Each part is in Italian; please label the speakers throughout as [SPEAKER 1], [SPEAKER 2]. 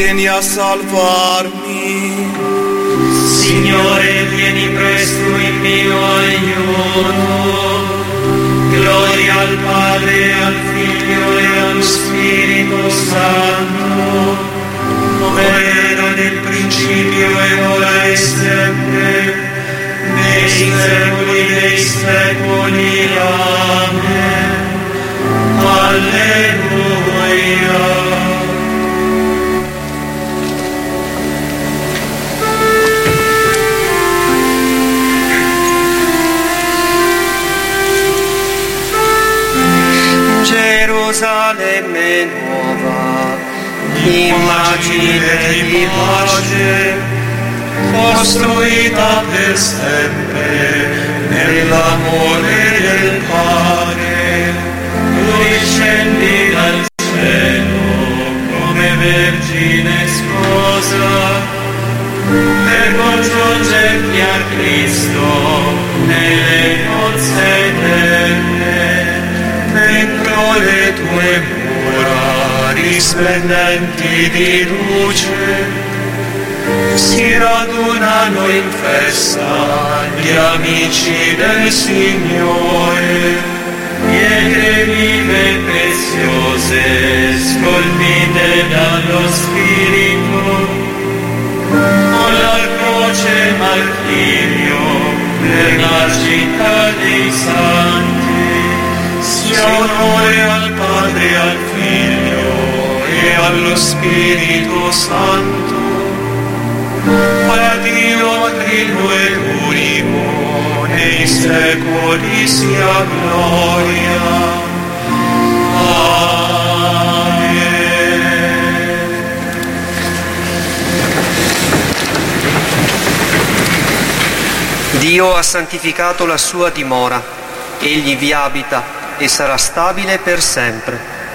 [SPEAKER 1] vieni a salvarmi.
[SPEAKER 2] Signore, vieni presto in mio aiuto. Gloria al Padre, al Figlio e allo Spirito Santo, come era nel principio e ora e sempre, nei secoli dei secoli. Amen. Alleluia.
[SPEAKER 3] Gerusalemme nuova, immagine di pace, costruita per sempre nell'amore del Padre. Tu scendi dal cielo come Vergine sposa per congiungerti a Cristo nelle nozze eterne. Dentro le tue mura risplendenti di luce si radunano in festa gli amici del Signore, pietre vive e preziose scolpite dallo Spirito, con la croce martirio per la città dei santi. Sia onore al Padre, al Figlio e allo Spirito Santo, a Dio Trino e unico, nei secoli sia gloria. Amen. Dio ha santificato la sua dimora, egli vi abita e sarà stabile per sempre.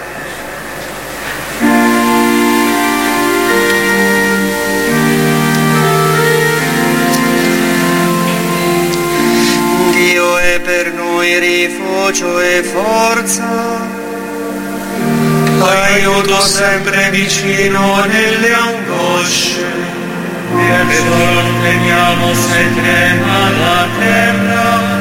[SPEAKER 3] Dio è per noi rifugio e forza,
[SPEAKER 1] aiuto sempre vicino nelle angosce.
[SPEAKER 2] Perciò non temiamo se trema la terra,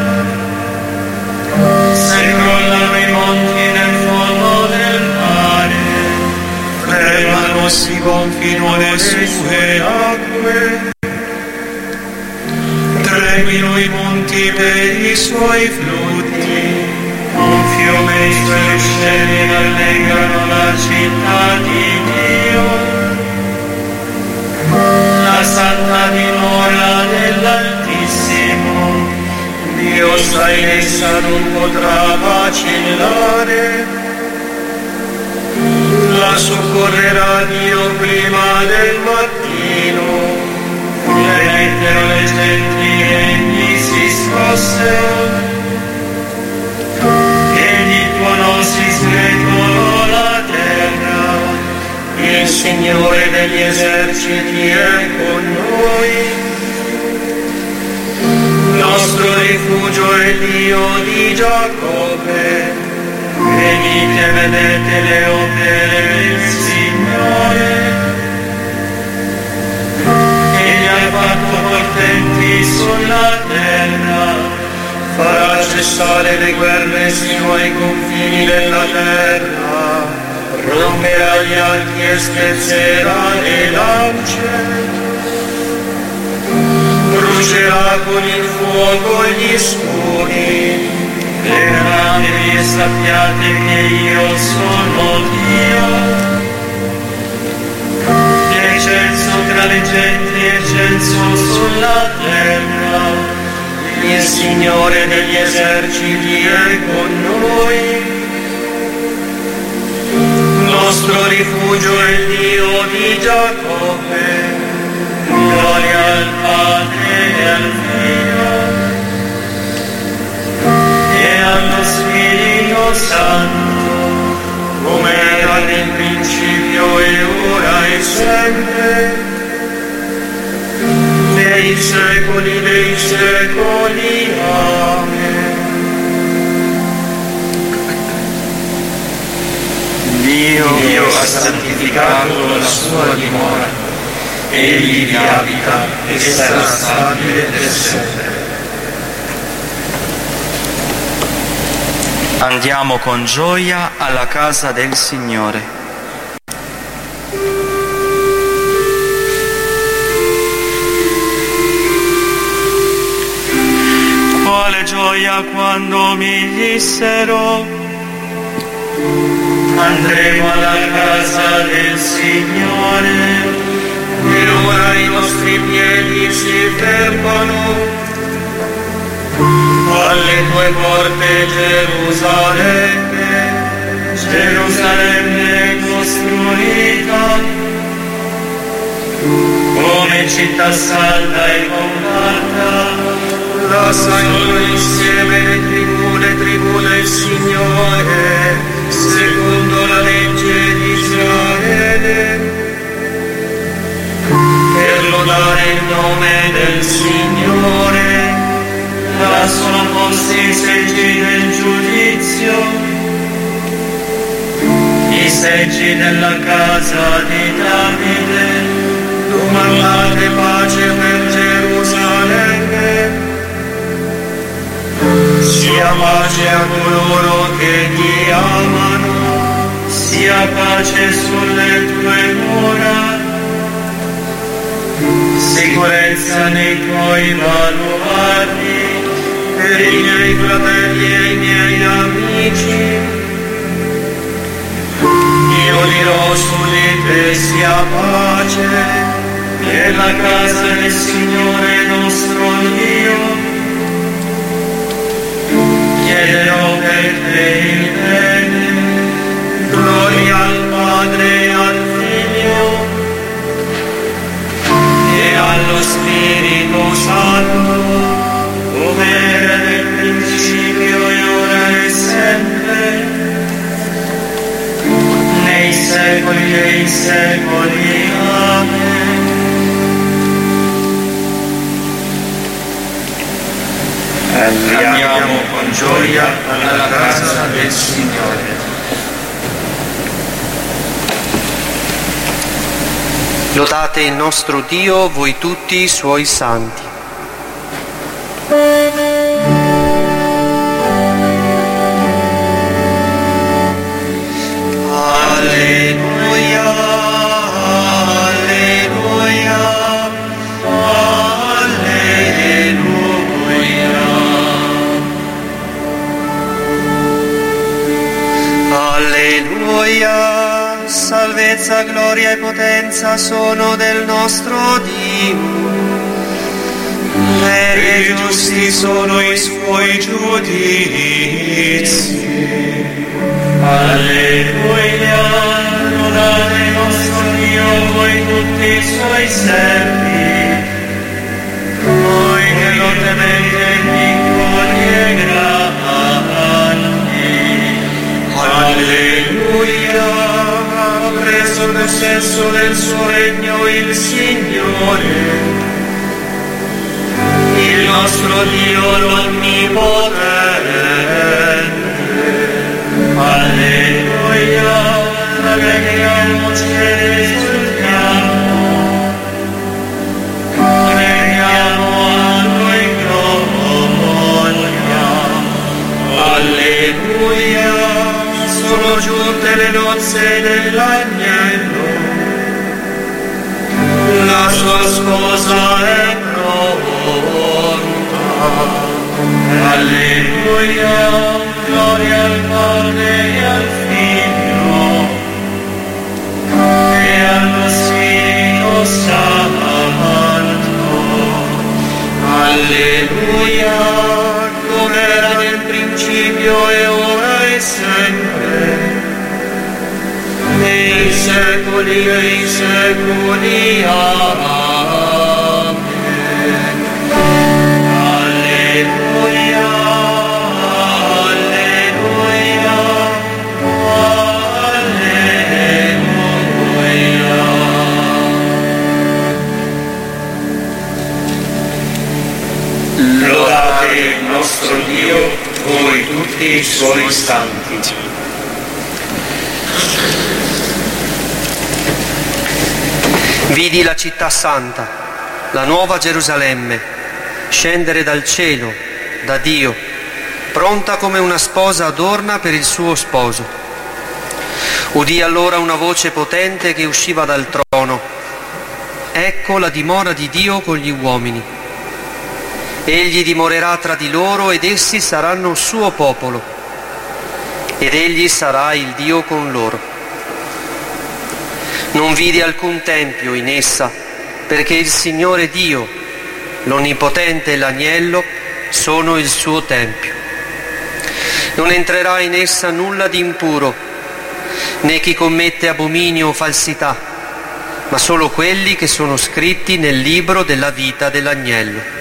[SPEAKER 2] se crollano i monti nel fondo del mare,
[SPEAKER 1] tremano si gonfino le sue acque, tremino i monti per i suoi flutti,
[SPEAKER 2] un fiume e i suoi uscelli rallegrano la città di Dio, la santa dimora dell'Altissimo. Dio sta in essa, non potrà vacillare.
[SPEAKER 1] La soccorrerà Dio prima del mattino.
[SPEAKER 2] Fremettero le genti e egli si scossero, egli tuonò si sgretolò la terra.
[SPEAKER 1] Il Signore degli eserciti è con noi. Nostro rifugio è Dio di Giacobbe.
[SPEAKER 2] Egli che vedete le opere del Signore,
[SPEAKER 1] Egli ha fatto portenti sulla terra, farà cessare le guerre sino ai confini della terra, romperà gli archi e spezzerà le lance. Brucerà con il fuoco gli scudi.
[SPEAKER 2] levatevi e sappiate che io sono Dio. Eccelso tra le genti, eccelso sulla terra.
[SPEAKER 1] Il Signore degli eserciti è con noi. Nostro rifugio è il Dio di Giacobbe.
[SPEAKER 2] Gloria al Padre e al Figlio
[SPEAKER 1] e allo Spirito Santo, come era nel principio e ora e sempre, nei secoli dei secoli. Amen.
[SPEAKER 3] Dio ha santificato
[SPEAKER 2] santificato la sua dimora, egli vi abita e sarà stabile per sempre.
[SPEAKER 4] Andiamo con gioia alla casa del Signore.
[SPEAKER 2] Quale gioia quando mi dissero: andremo alla casa del Signore.
[SPEAKER 1] E ora i nostri piedi si fermano alle tue porte, Gerusalemme,
[SPEAKER 2] Gerusalemme costruita come città salda e compatta.
[SPEAKER 1] lasciano insieme le tribù del Signore, secondo la legge di Israele,
[SPEAKER 2] Per lodare il nome del Signore, là sono posti i seggi del giudizio, i seggi della casa di Davide.
[SPEAKER 1] domandate pace per Gerusalemme, sia pace a coloro che ti amano,
[SPEAKER 2] Sia pace sulle tue mura, sicurezza nei tuoi baluardi.
[SPEAKER 1] per i miei fratelli e i miei amici.
[SPEAKER 2] Io dirò su di te sia pace, nella casa del Signore nostro Dio. Chiederò per te il bene,
[SPEAKER 1] Gloria al Padre e al Figlio
[SPEAKER 2] e allo Spirito Santo, come era nel principio e ora e sempre, nei secoli dei secoli. Amen.
[SPEAKER 1] Andiamo con gioia alla casa del Signore.
[SPEAKER 3] Lodate il nostro Dio, voi tutti i suoi santi.
[SPEAKER 1] Alleluia, alleluia, alleluia. Alleluia, salvezza, gloria e potenza sono del nostro Dio. E giusti sono i suoi giudizi.
[SPEAKER 2] Alleluia, lodate il nostro Dio, voi tutti i suoi servi, voi che lo temete piccoli e grandi.
[SPEAKER 1] Alleluia, ha preso possesso del suo regno il Signore, il nostro Dio l'Onnipotente.
[SPEAKER 2] Alleluia, rallegriamoci ed esultiamo, preghiamo a noi gloria.
[SPEAKER 1] Alleluia, sono giunte le nozze dell'agnello, la sua sposa è pronta.
[SPEAKER 2] Alleluia, gloria al Padre e al Figlio e allo Spirito Santo.
[SPEAKER 1] Alleluia, come era nel principio e ora e sempre, nei secoli dei secoli. Amen. Alleluia, alleluia, alleluia. Lodate il nostro Dio, voi tutti i suoi santi.
[SPEAKER 3] Vidi la città santa, la nuova Gerusalemme, scendere dal cielo, da Dio, pronta come una sposa adorna per il suo sposo. Udì allora una voce potente che usciva dal trono. Ecco la dimora di Dio con gli uomini. Egli dimorerà tra di loro ed essi saranno suo popolo, ed egli sarà il Dio con loro. Non vidi alcun tempio in essa, perché il Signore Dio, l'Onnipotente e l'Agnello sono il suo tempio. Non entrerà in essa nulla di impuro, né chi commette abominio o falsità, ma solo quelli che sono scritti nel libro della vita dell'Agnello.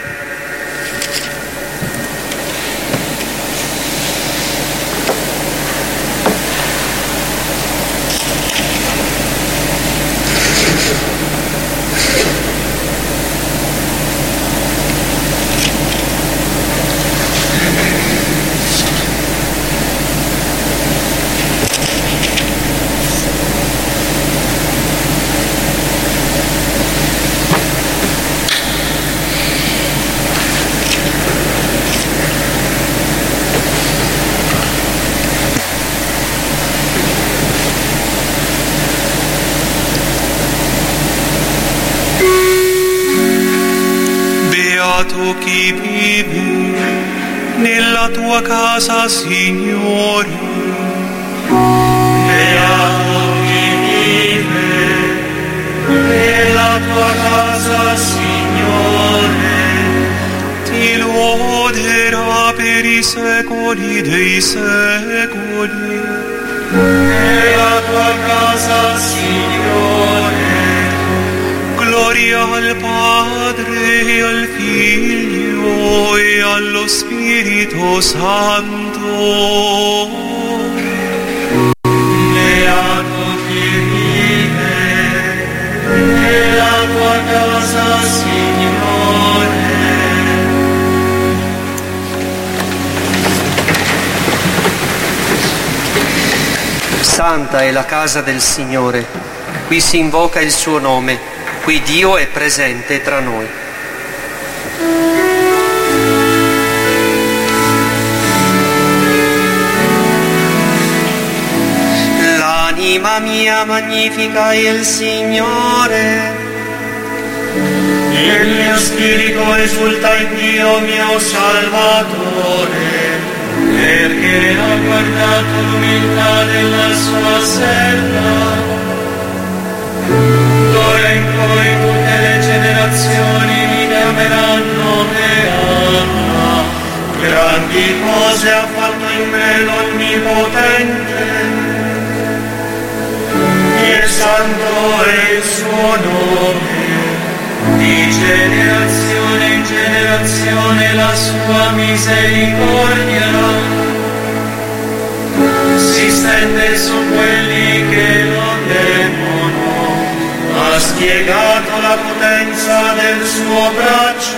[SPEAKER 2] Beato chi vive nella tua casa, Signore. Beato chi vive nella tua casa, Signore. Ti loderà per i secoli dei secoli. Nella tua casa, Signore. Gloria al Padre e al Figlio e allo Spirito Santo. Beato chi vive nella tua casa, Signore.
[SPEAKER 3] Santa è la casa del Signore, qui si invoca il suo nome. Qui Dio è presente tra noi.
[SPEAKER 1] L'anima mia magnifica il Signore,
[SPEAKER 2] Il mio spirito esulta in Dio mio Salvatore, perché ha guardato l'umiltà della sua serva. D'ora in poi tutte le generazioni mi chiameranno beata. Grandi cose ha fatto in me l'Onnipotente, e santo è il suo nome. Di generazione in generazione la sua misericordia si stende su quelli che lo temono. Ha spiegato la potenza del suo braccio,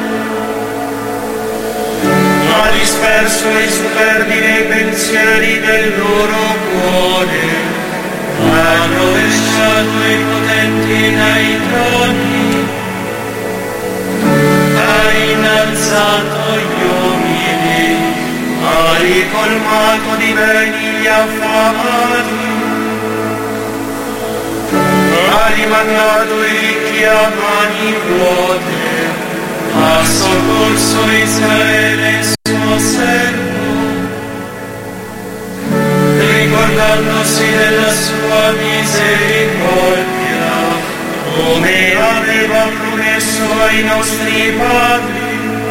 [SPEAKER 2] ha disperso i superbi nei pensieri del loro cuore, ha rovesciato i potenti dai troni, ha innalzato gli umili, ha ricolmato di beni gli affamati, ha rimandato i ricchi a mani vuote, ha soccorso Israele suo servo, ricordandosi della sua misericordia, come aveva promesso ai nostri padri,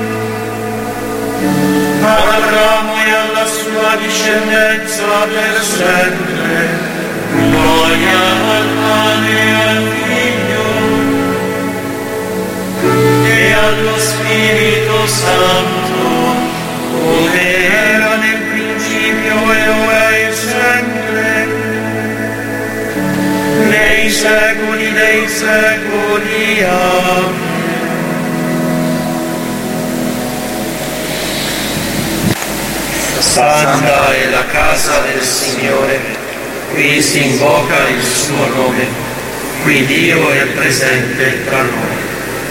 [SPEAKER 2] ad Abramo e alla sua discendenza per sempre. Gloria al Padre e al Figlio e allo Spirito Santo, come era nel principio e ora e sempre, nei secoli dei secoli. Amen.
[SPEAKER 3] Santa è la casa del Signore, qui si invoca il suo nome.
[SPEAKER 1] qui Dio è presente tra noi.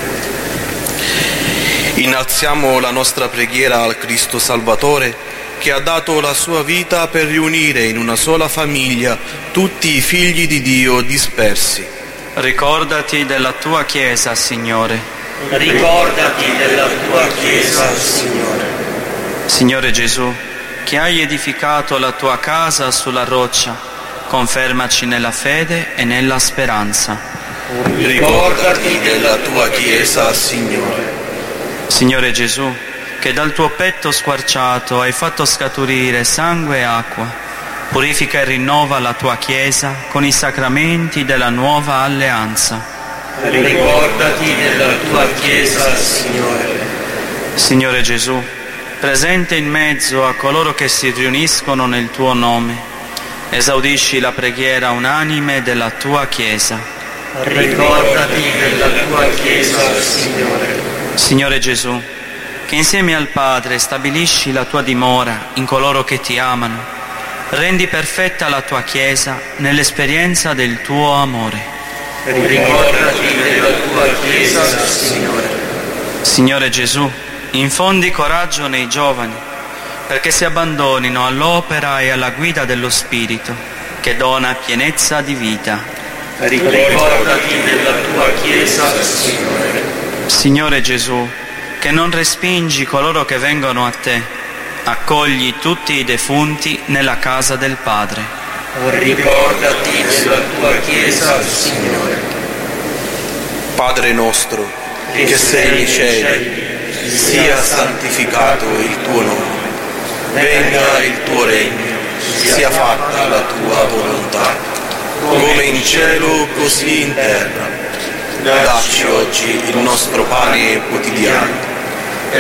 [SPEAKER 5] Innalziamo la nostra preghiera al Cristo Salvatore, che ha dato la sua vita per riunire in una sola famiglia tutti i figli di Dio dispersi.
[SPEAKER 4] Ricordati della tua Chiesa, Signore.
[SPEAKER 1] Ricordati della tua Chiesa, Signore.
[SPEAKER 4] Signore Gesù, che hai edificato la tua casa sulla roccia, confermaci nella fede e nella speranza.
[SPEAKER 5] Ricordati della tua Chiesa, Signore.
[SPEAKER 4] Signore Gesù, che dal tuo petto squarciato hai fatto scaturire sangue e acqua, purifica e rinnova la tua Chiesa con i sacramenti della nuova alleanza.
[SPEAKER 1] Ricordati della tua Chiesa, Signore.
[SPEAKER 4] Signore Gesù, presente in mezzo a coloro che si riuniscono nel tuo nome, esaudisci la preghiera unanime della tua Chiesa.
[SPEAKER 1] Ricordati della tua Chiesa, Signore.
[SPEAKER 4] Signore Gesù, che insieme al Padre stabilisci la tua dimora in coloro che ti amano, rendi perfetta la tua Chiesa nell'esperienza del tuo amore.
[SPEAKER 1] Ricordati della tua Chiesa, Signore.
[SPEAKER 4] Signore Gesù, infondi coraggio nei giovani, perché si abbandonino all'opera e alla guida dello Spirito, che dona pienezza di vita.
[SPEAKER 1] Ricordati della tua Chiesa, Signore.
[SPEAKER 4] Signore Gesù, che non respingi coloro che vengono a te, accogli tutti i defunti nella casa del Padre.
[SPEAKER 1] Ricordati della tua Chiesa, Signore.
[SPEAKER 5] Padre nostro, che sei nei cieli, sia santificato il tuo nome. Venga il tuo regno, sia fatta la tua volontà, come in cielo così in terra. Dacci oggi il nostro pane quotidiano